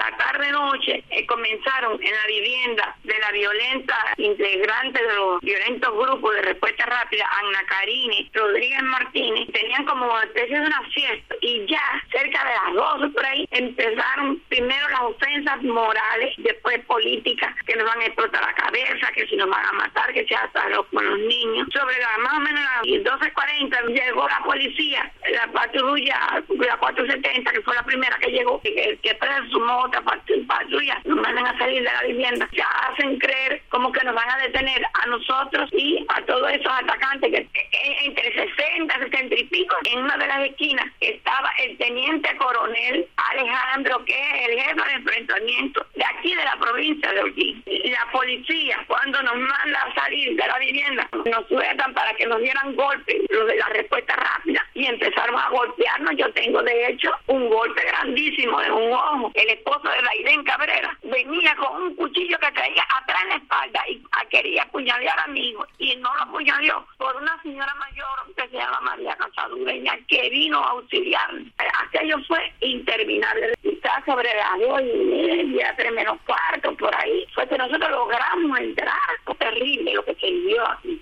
la tarde-noche comenzaron en la vivienda de la violenta integrante de los violentos grupos de respuesta rápida, Ana Karine Rodríguez Martínez. Tenían como una especie de una fiesta y ya cerca de las 12 por ahí empezaron primero las ofensas morales, después políticas, que nos van a explotar la cabeza, que si nos van a matar, que se hasta con los niños. Sobre más o menos las 12:40 llegó la policía, la patrulla, la 470, que fue la primera que llegó, que presumó otra patrulla, nos mandan a salir de la vivienda. Ya hacen creer como que nos van a detener a nosotros y a todos esos atacantes, que entre 60 y pico. En una de las esquinas estaba el teniente coronel Alejandro, que es el jefe de enfrentamiento de aquí de la provincia de Holguín. La policía, cuando nos manda a salir de la vivienda, nos sueltan para que nos dieran golpes, los de la respuesta rápida, y empezaron a golpearnos. Yo tengo, de hecho, un golpe grandísimo de un ojo. El esposo de Laiden Cabrera venía con un cuchillo que traía atrás en la espalda y quería apuñalear a mi hijo, y no lo apuñaleó por una señora mayor que se llama María Casadureña, que vino a auxiliarme. Aquello fue interminable. Quizás sobre las 2:30, 3:45, por ahí, fue que nosotros logramos entrar. Fue terrible lo que se vivió aquí.